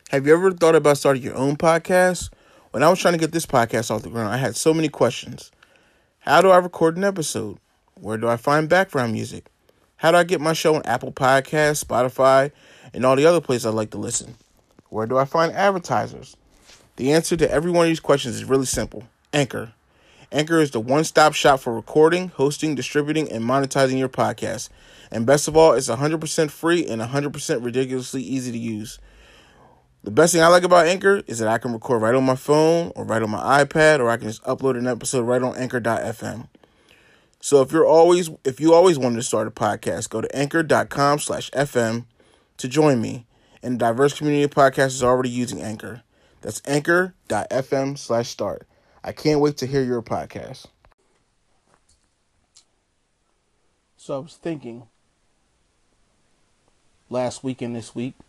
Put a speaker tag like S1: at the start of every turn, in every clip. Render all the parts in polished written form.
S1: Have you ever thought about starting your own podcast? When I was trying to get this podcast off the ground, I had so many questions. How do I record an episode? Where do I find background music? How do I get my show on Apple Podcasts, Spotify, and all the other places I like to listen? Where do I find advertisers? The answer to every one of these questions is really simple. Anchor. Anchor is the one-stop shop for recording, hosting, distributing, and monetizing your podcast. And best of all, it's 100% free and 100% ridiculously easy to use. The best thing I like about Anchor is that I can record right on my phone or right on my iPad, or I can just upload an episode right on Anchor.fm. So if you always wanted to start a podcast, go to Anchor.com/FM to join me. And a diverse community of podcasters are already using Anchor. That's Anchor.fm/start. I can't wait to hear your podcast. So I was thinking last week and this week,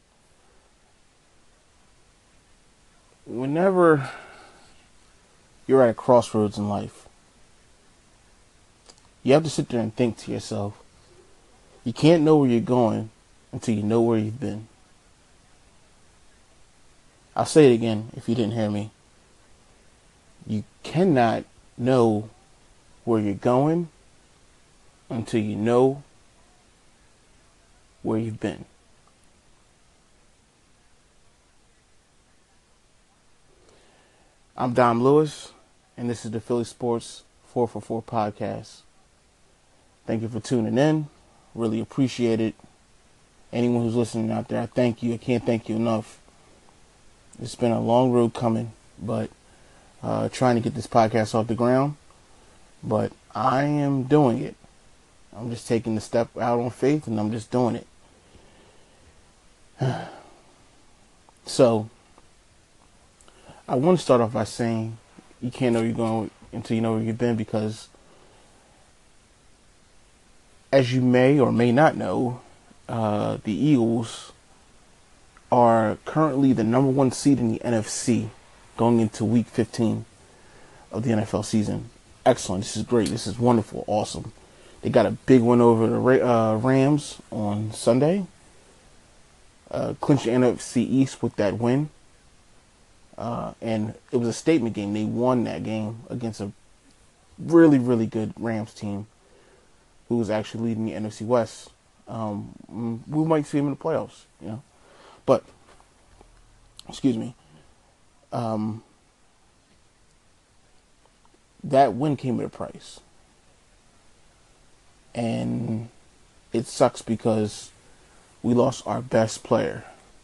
S1: whenever you're at a crossroads in life, you have to sit there and think to yourself, you can't know where you're going until you know where you've been. I'll say it again if you didn't hear me. You cannot know where you're going until you know where you've been. I'm Dom Lewis, and this is the Philly Sports 444 podcast. Thank you for tuning in. Really appreciate it. Anyone who's listening out there, I thank you. I can't thank you enough. It's been a long road coming, but trying to get this podcast off the ground. But I am doing it. I'm just taking the step out on faith, and I'm just doing it. So, I want to start off by saying you can't know where you're going until you know where you've been, because as you may or may not know, the Eagles are currently the number one seed in the NFC going into week 15 of the NFL season. Excellent. This is great. This is wonderful. Awesome. They got a big win over the Rams on Sunday. Clinched the NFC East with that win. And it was a statement game. They won that game against a really, really good Rams team who was actually leading the NFC West. We might see him in the playoffs, you know. But, excuse me. That win came at a price. And it sucks because we lost our best player.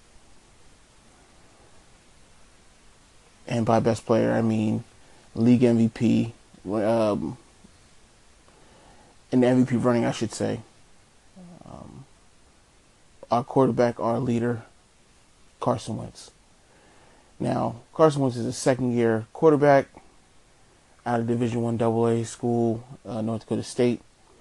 S1: And by best player, I mean league MVP, in the MVP running, I should say. Our quarterback, our leader, Carson Wentz. Now, Carson Wentz is a second-year quarterback out of Division I AA school, North Dakota State.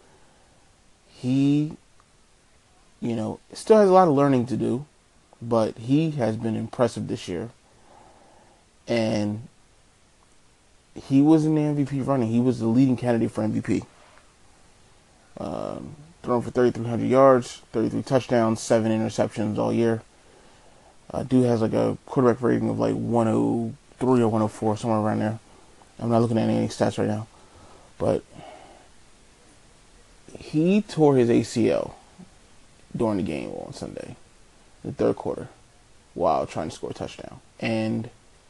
S1: He, still has a lot of learning to do, but he has been impressive this year. And he was in the MVP running. He was the leading candidate for MVP. Thrown for 3,300 yards, 33 touchdowns, 7 interceptions all year. Dude has like a quarterback rating of like 103 or 104, somewhere around there. I'm not looking at any stats right now. But he tore his ACL during the game on Sunday, the third quarter, while trying to score a touchdown. And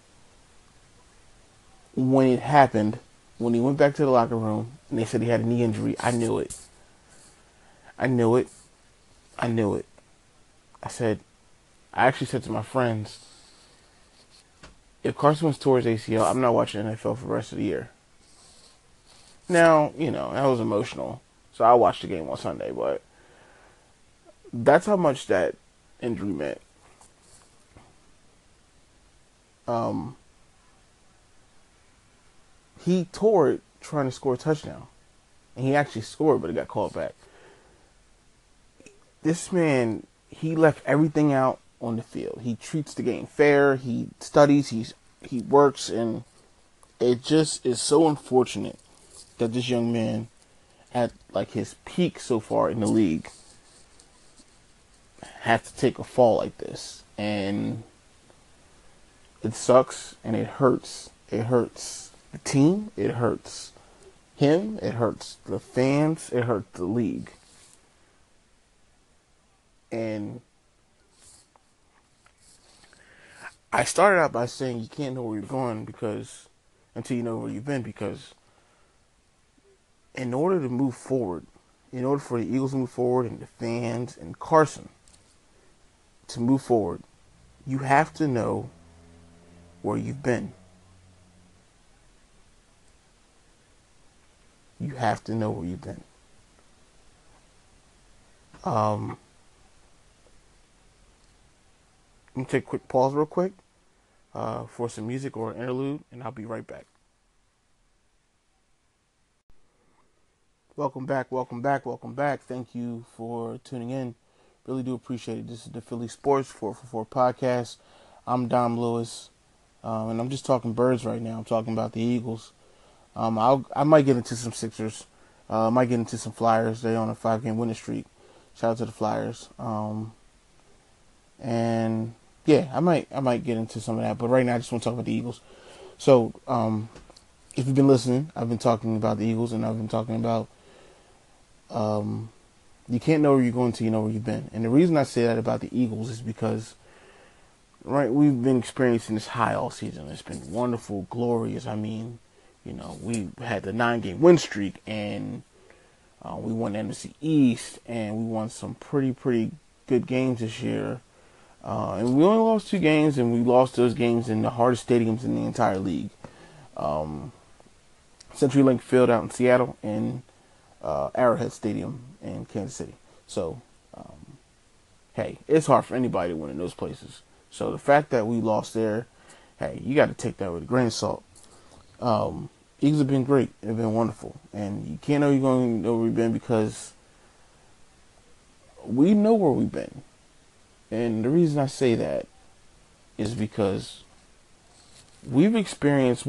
S1: when it happened, when he went back to the locker room and they said he had a knee injury, I knew it. I actually said to my friends, if Carson Wentz tore his ACL, I'm not watching NFL for the rest of the year. Now, that was emotional. So I watched the game on Sunday, but that's how much that injury meant. He tore it trying to score a touchdown. And he actually scored, but it got called back. This man, he left everything out on the field. He treats the game fair. He studies. He works. And it just is so unfortunate that this young man, at like his peak so far in the league, had to take a fall like this. And it sucks and it hurts. It hurts the team. It hurts him. It hurts the fans. It hurts the league. And I started out by saying you can't know where you're going until you know where you've been, because in order to move forward, in order for the Eagles to move forward and the fans and Carson to move forward, you have to know where you've been. You have to know where you've been. Let me take a quick pause real quick for some music or an interlude, and I'll be right back. Welcome back. Thank you for tuning in. Really do appreciate it. This is the Philly Sports 444 podcast. I'm Dom Lewis, and I'm just talking birds right now. I'm talking about the Eagles. I might get into some Sixers. I might get into some Flyers. They're on a 5-game winning streak. Shout out to the Flyers. And yeah, I might get into some of that. But right now, I just want to talk about the Eagles. So, if you've been listening, I've been talking about the Eagles, and I've been talking about you can't know where you're going until you know where you've been. And the reason I say that about the Eagles is because, right, we've been experiencing this high all season. It's been wonderful, glorious. I mean, we had the 9-game win streak, and we won the NFC East, and we won some pretty good games this year. And we only lost 2 games, and we lost those games in the hardest stadiums in the entire league. CenturyLink Field out in Seattle, and Arrowhead Stadium in Kansas City. So, hey, it's hard for anybody to win in those places. So the fact that we lost there, hey, you got to take that with a grain of salt. Eagles have been great. They've been wonderful. And you can't know you're going to know where we've been because we know where we've been. And the reason I say that is because we've experienced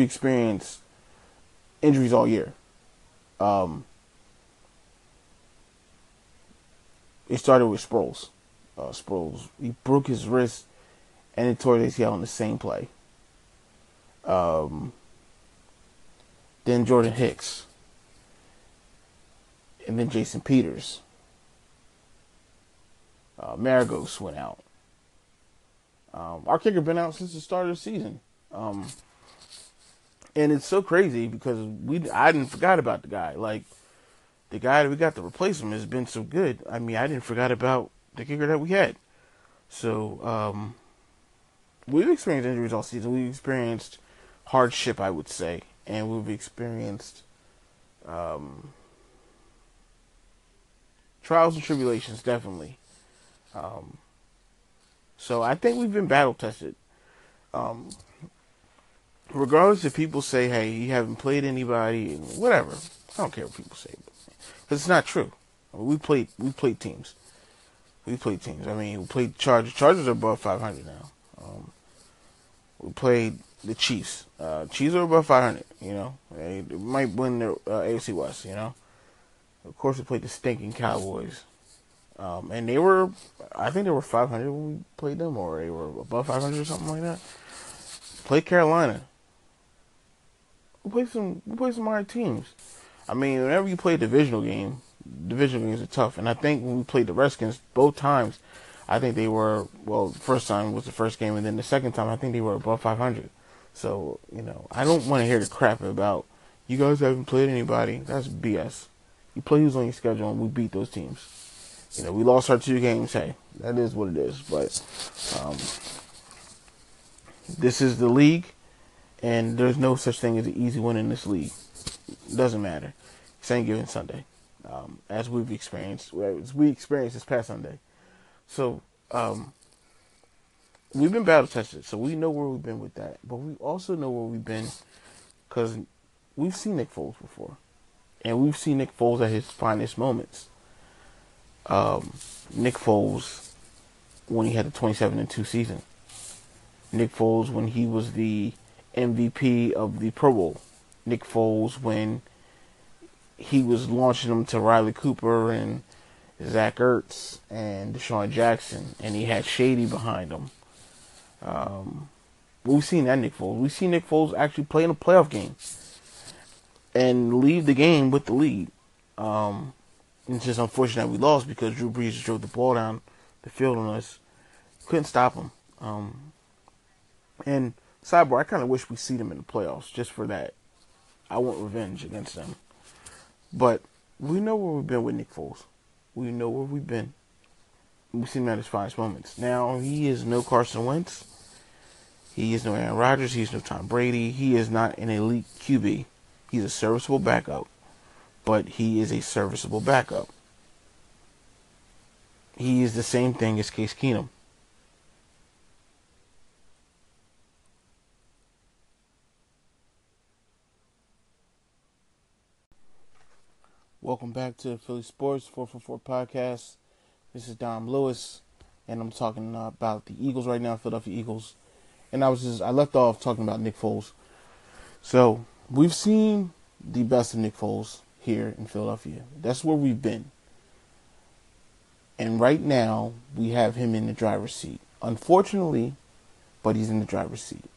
S1: injuries all year. It started with Sproles. Sproles, he broke his wrist and he tore his ACL in the same play. Then Jordan Hicks. And then Jason Peters. Maragos went out. Our kicker been out since the start of the season. And it's so crazy because I didn't forget about the guy. Like, the guy that we got to replace him has been so good. I mean, I didn't forget about the kicker that we had. So, we've experienced injuries all season. We've experienced hardship, I would say. And we've experienced trials and tribulations, definitely. So I think we've been battle tested. Regardless if people say, hey, you haven't played anybody, whatever. I don't care what people say. Because it's not true. We played teams. We mean, we played Chargers. Chargers are above 500 now. We played the Chiefs. Chiefs are above 500, They might win the AFC West, Of course, we played the stinking Cowboys. And I think they were 500 when we played them, or they were above 500 or something like that. Played Carolina. We played some hard teams. I mean, whenever you play a divisional games are tough. And I think when we played the Redskins both times, I think they were, the first time was the first game, and then the second time I think they were above 500. So, I don't want to hear the crap about, you guys haven't played anybody. That's BS. You play who's on your schedule, and we beat those teams. We lost our 2 games. Hey, that is what it is. But this is the league, and there's no such thing as an easy win in this league. It doesn't matter. It's any given Sunday, as we experienced this past Sunday. So we've been battle tested, so we know where we've been with that. But we also know where we've been because we've seen Nick Foles before, and we've seen Nick Foles at his finest moments. Nick Foles when he had the 27-2 season. Nick Foles when he was the MVP of the Pro Bowl. Nick Foles when he was launching them to Riley Cooper and Zach Ertz and Deshaun Jackson, and he had Shady behind him. But we've seen that Nick Foles. We've seen Nick Foles actually play in a playoff game and leave the game with the lead. It's just unfortunate that we lost because Drew Brees drove the ball down the field on us. Couldn't stop him. And sidebar, I kind of wish we see them in the playoffs just for that. I want revenge against them. But we know where we've been with Nick Foles. We know where we've been. We've seen him at his finest moments. Now, he is no Carson Wentz. He is no Aaron Rodgers. He is no Tom Brady. He is not an elite QB. He's a serviceable backup. But he is a serviceable backup. He is the same thing as Case Keenum. Welcome back to Philly Sports 444 Podcast. This is Dom Lewis, and I'm talking about the Eagles right now, Philadelphia Eagles. And I left off talking about Nick Foles. So we've seen the best of Nick Foles here in Philadelphia. That's where we've been. And right now, we have him in the driver's seat. Unfortunately, but he's in the driver's seat.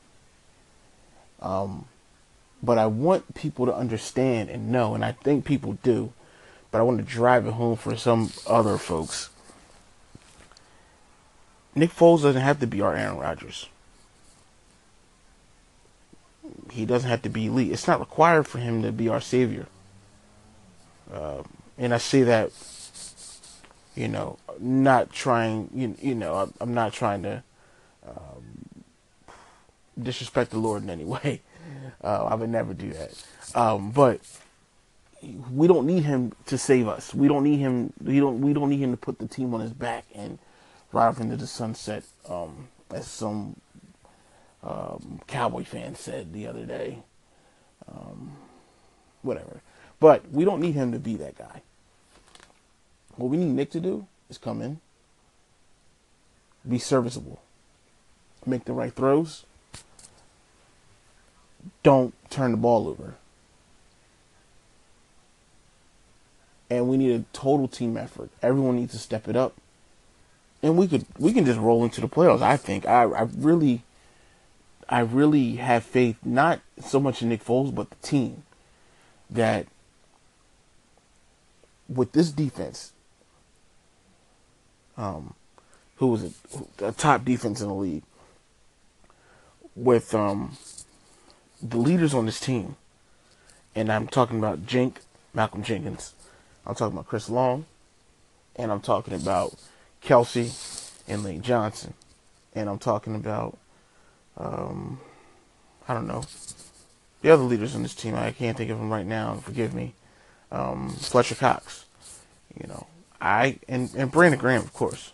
S1: But I want people to understand and know, and I think people do, but I want to drive it home for some other folks. Nick Foles doesn't have to be our Aaron Rodgers. He doesn't have to be elite. It's not required for him to be our savior. And I say that, not trying, I'm not trying to disrespect the Lord in any way. I would never do that. But we don't need him to save us. We don't need him. We don't need him to put the team on his back and ride off into the sunset, as some Cowboy fan said the other day. Whatever. But we don't need him to be that guy. What we need Nick to do is come in, be serviceable, make the right throws, don't turn the ball over. And we need a total team effort. Everyone needs to step it up. And we can just roll into the playoffs, I think. I really have faith, not so much in Nick Foles, but the team, that with this defense, who was a top defense in the league, with the leaders on this team, and I'm talking about Malcolm Jenkins, I'm talking about Chris Long, and I'm talking about Kelsey and Lane Johnson, and I'm talking about, I don't know, the other leaders on this team. I can't think of them right now, forgive me. Fletcher Cox, and Brandon Graham, of course.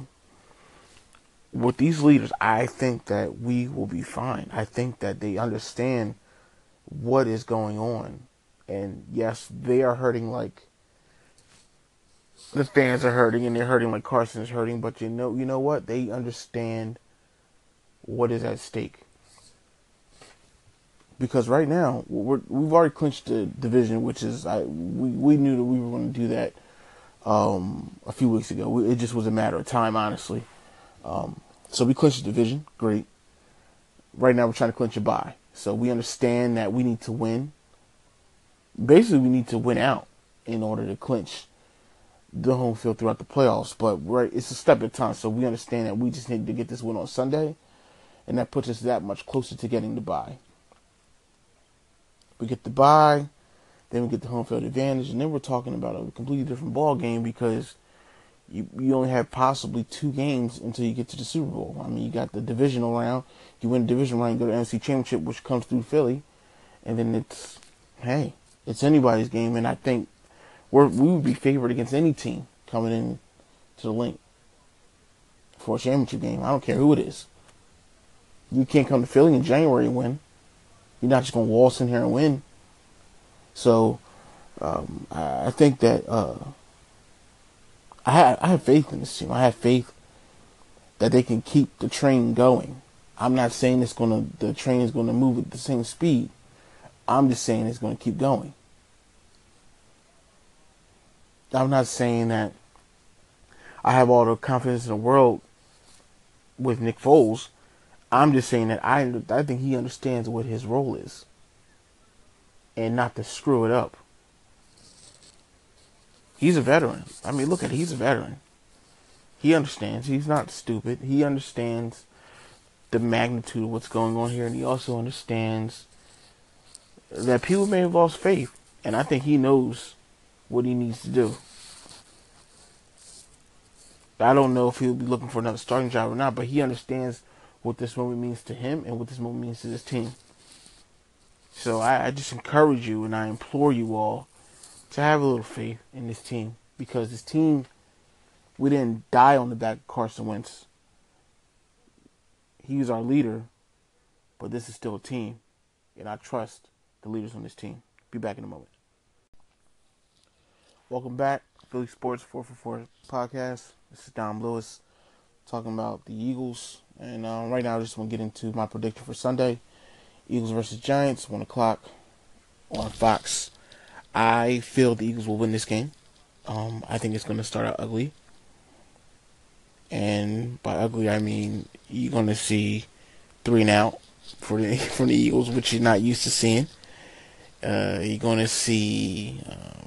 S1: With these leaders, I think that we will be fine. I think that they understand what is going on. And yes, they are hurting like the fans are hurting, and they're hurting like Carson is hurting, but you know what? They understand what is at stake. Because right now, we've already clinched the division, which is, we knew that we were going to do that a few weeks ago. It just was a matter of time, honestly. So we clinched the division. Great. Right now we're trying to clinch a bye. So we understand that we need to win. Basically, we need to win out in order to clinch the home field throughout the playoffs. But it's a step at a time. So we understand that we just need to get this win on Sunday. And that puts us that much closer to getting the bye. We get the bye. Then we get the home field advantage. And then we're talking about a completely different ball game, because you only have possibly 2 games until you get to the Super Bowl. I mean, you got the divisional round. You win the division round, you go to the NFC Championship, which comes through Philly. And then it's anybody's game. And I think we would be favored against any team coming in to the link for a championship game. I don't care who it is. You can't come to Philly in January and win. You're not just going to waltz in here and win. So I think that I have faith in this team. I have faith that they can keep the train going. I'm not saying the train is going to move at the same speed. I'm just saying it's going to keep going. I'm not saying that I have all the confidence in the world with Nick Foles. I'm just saying that I think he understands what his role is, and not to screw it up. He's a veteran. I mean, look at it. He's a veteran. He understands. He's not stupid. He understands the magnitude of what's going on here, and he also understands that people may have lost faith, and I think he knows what he needs to do. I don't know if he'll be looking for another starting job or not, but he understands what this moment means to him and what this moment means to this team. So I just encourage you and I implore you all to have a little faith in this team, because this team, we didn't die on the back of Carson Wentz. He was our leader, but this is still a team, and I trust the leaders on this team. Be back in a moment. Welcome back, Philly Sports 444 podcast. This is Dom Lewis talking about the Eagles, and right now I just want to get into my prediction for Sunday. Eagles versus Giants, 1 o'clock on Fox. I feel the Eagles will win this game. I think it's going to start out ugly. And by ugly, I mean you're going to see 3 and out from the Eagles, which you're not used to seeing. You're going to see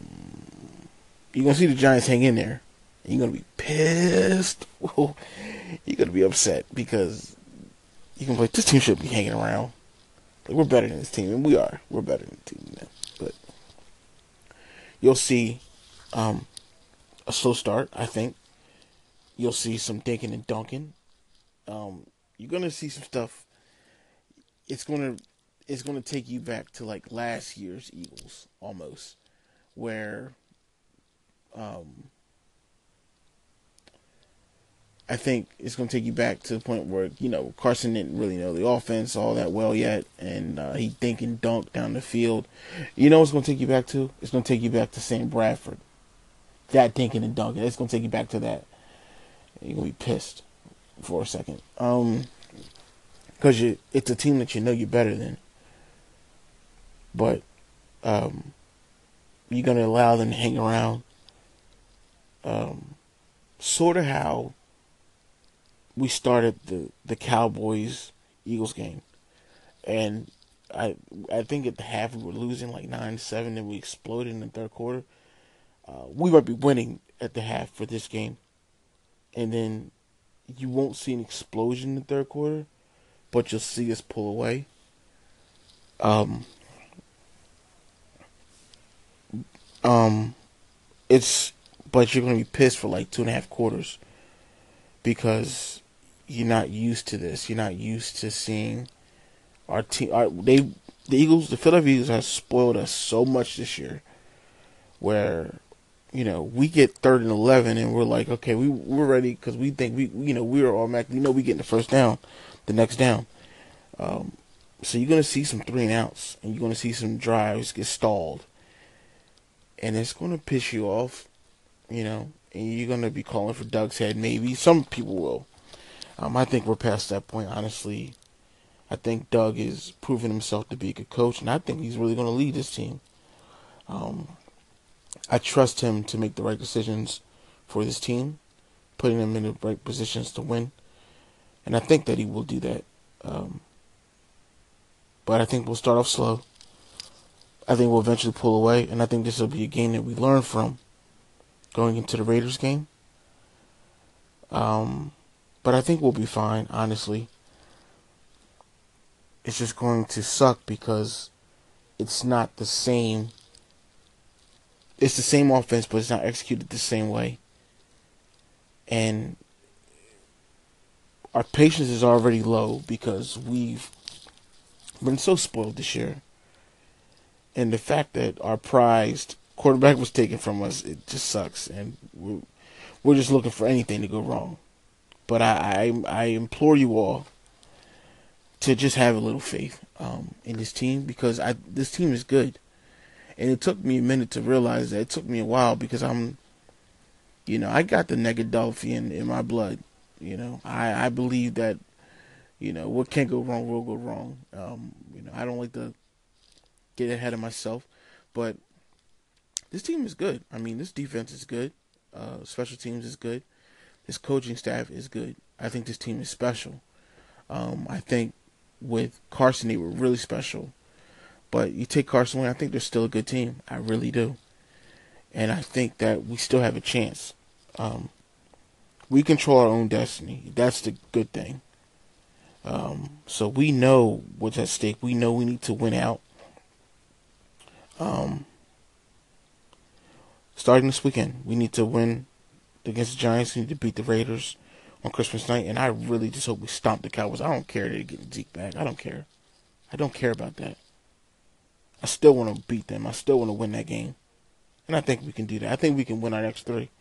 S1: the Giants hang in there. You're going to be pissed. You're going to be upset because you can like, this team should be hanging around. Like, we're better than this team, and we are. We're better than the team now. But you'll see a slow start, I think. You'll see some dinking and dunking. You're gonna see some stuff. It's gonna take you back to like last year's Eagles almost, where I think it's going to take you back to the point where, Carson didn't really know the offense all that well yet, and he dink and dunk down the field. You know what it's going to take you back to? It's going to take you back to Sam Bradford. That dinking and dunking. It's going to take you back to that. You're going to be pissed for a second. Because it's a team that you know you're better than. But you're going to allow them to hang around. Sort of how we started the Cowboys-Eagles game. And I think at the half we were losing like 9-7, and we exploded in the third quarter. We might be winning at the half for this game. And then you won't see an explosion in the third quarter, but you'll see us pull away. But you're going to be pissed for like 2.5 quarters because you're not used to this. You're not used to seeing our team. The Philadelphia Eagles have spoiled us so much this year where, we get 3rd and 11 and we're like, okay, we're ready because we think we're automatically, we get the first down, the next down. So you're going to see some 3 and outs, and you're going to see some drives get stalled. And it's going to piss you off, and you're going to be calling for Doug's head maybe. Some people will. I think we're past that point, honestly. I think Doug is proving himself to be a good coach, and I think he's really going to lead this team. I trust him to make the right decisions for this team, putting them in the right positions to win. And I think that he will do that. But I think we'll start off slow. I think we'll eventually pull away, and I think this will be a game that we learn from going into the Raiders game. But I think we'll be fine, honestly. It's just going to suck because it's not the same. It's the same offense, but it's not executed the same way. And our patience is already low because we've been so spoiled this year. And the fact that our prized quarterback was taken from us, it just sucks. And we're just looking for anything to go wrong. But I implore you all to just have a little faith in this team, because this team is good. And it took me a minute to realize that. It took me a while because I got the Negadelphian in my blood. I believe that, what can't go wrong will go wrong. I don't like to get ahead of myself, but this team is good. I mean, this defense is good. Special teams is good. This coaching staff is good. I think this team is special. I think with Carson, they were really special. But you take Carson away, I think they're still a good team. I really do. And I think that we still have a chance. We control our own destiny. That's the good thing. So we know what's at stake. We know we need to win out. Starting this weekend, we need to win against the Giants. We need to beat the Raiders on Christmas night. And I really just hope we stomp the Cowboys. I don't care that they're getting Zeke back. I don't care. I don't care about that. I still want to beat them. I still want to win that game. And I think we can do that. I think we can win our next 3.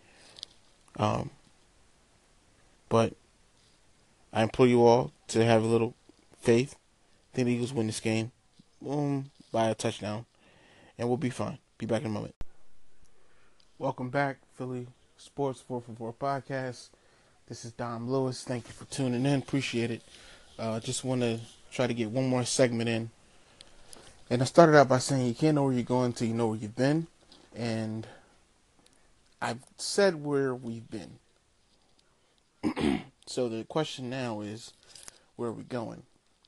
S1: But I implore you all to have a little faith. I think the Eagles win this game by a touchdown. And we'll be fine. Be back in a moment. Welcome back, Philly Sports 444 Podcast. This is Dom Lewis. Thank you for tuning in. Appreciate it. Just want to try to get one more segment in. And I started out by saying you can't know where you're going until you know where you've been. And I've said where we've been. So the question now is, where are we going?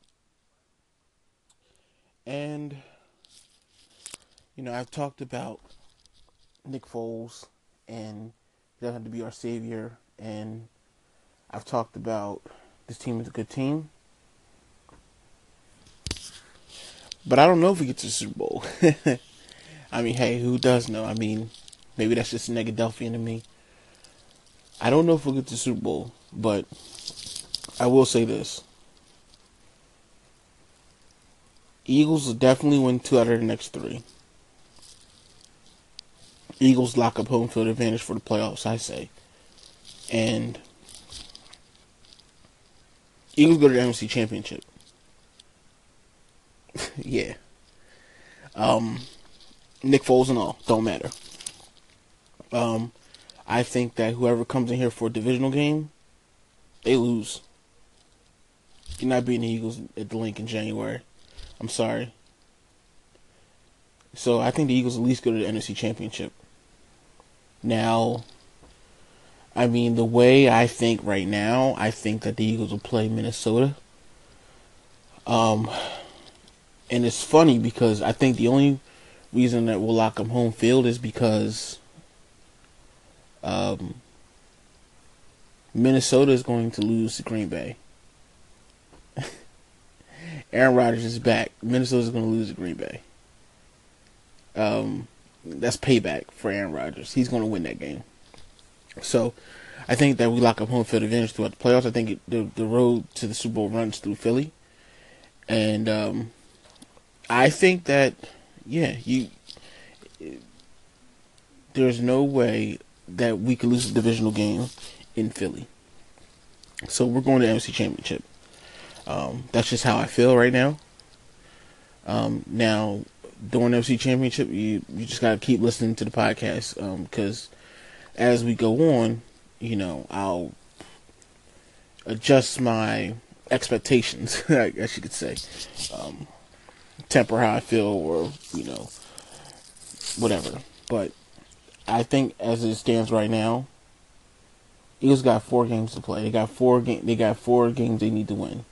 S1: And, I've talked about Nick Foles, and he doesn't have to be our savior. And I've talked about this team is a good team. But I don't know if we get to the Super Bowl. I mean, hey, who does know? I mean, maybe that's just Negadelphian to me. I don't know if we'll get to the Super Bowl, but I will say this. Eagles will definitely win 2 out of the next 3. Eagles lock up home field advantage for the playoffs, I say. And Eagles go to the NFC Championship. Yeah. Nick Foles and all, don't matter. I think that whoever comes in here for a divisional game, they lose. You're not beating the Eagles at the Link in January. I'm sorry. So I think the Eagles at least go to the NFC Championship. Now, I mean, the way I think right now, I think that the Eagles will play Minnesota. And it's funny because I think the only reason that we'll lock them home field is because Minnesota is going to lose to Green Bay. Aaron Rodgers is back. Minnesota is going to lose to Green Bay. That's payback for Aaron Rodgers. He's going to win that game. So I think that we lock up home field advantage throughout the playoffs. I think the road to the Super Bowl runs through Philly. And I think that, there's no way that we could lose a divisional game in Philly. So we're going to the NFC Championship. That's just how I feel right now. Now, during the NFC Championship, you just got to keep listening to the podcast because as we go on, I'll adjust my expectations, I guess you could say. Temper how I feel or, whatever. But I think as it stands right now, Eagles got 4 games to play. They got 4 games they need to win.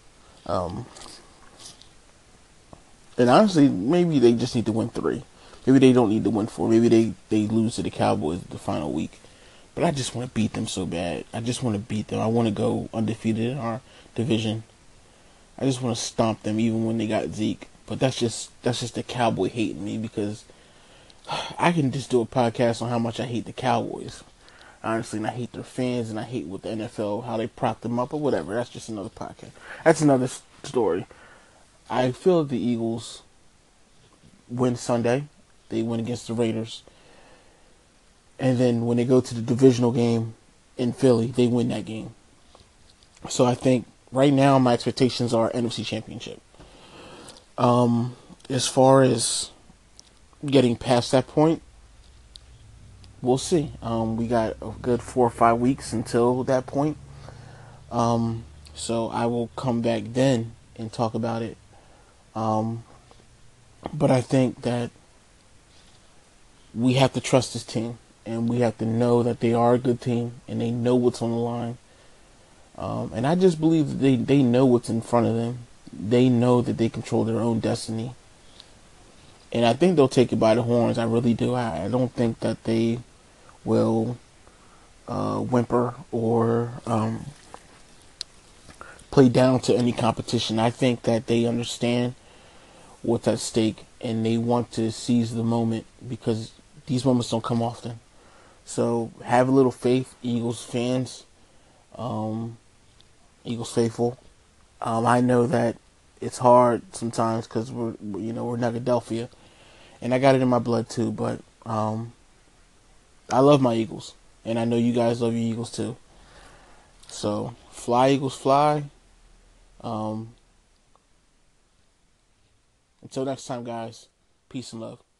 S1: And honestly, maybe they just need to win 3. Maybe they don't need to win 4. Maybe they lose to the Cowboys the final week. But I just want to beat them so bad. I just want to beat them. I want to go undefeated in our division. I just want to stomp them even when they got Zeke. But that's just the Cowboy hating me because I can just do a podcast on how much I hate the Cowboys. Honestly, and I hate their fans, and I hate with the NFL, how they prop them up, or whatever. That's just another podcast. That's another story. I feel that the Eagles win Sunday. They win against the Raiders. And then when they go to the divisional game in Philly, they win that game. So I think right now my expectations are NFC Championship. As far as getting past that point, we'll see. We got a good 4 or 5 weeks until that point. So I will come back then and talk about it. But I think that we have to trust this team. And we have to know that they are a good team. And they know what's on the line. And I just believe that they know what's in front of them. They know that they control their own destiny. And I think they'll take it by the horns. I really do. I don't think that they will whimper or play down to any competition. I think that they understand what's at stake and they want to seize the moment because these moments don't come often. So have a little faith, Eagles fans, Eagles faithful. I know that it's hard sometimes because we're Nagadelphia, and I got it in my blood too. But I love my Eagles, and I know you guys love your Eagles too. So fly, Eagles, fly. Until next time, guys. Peace and love.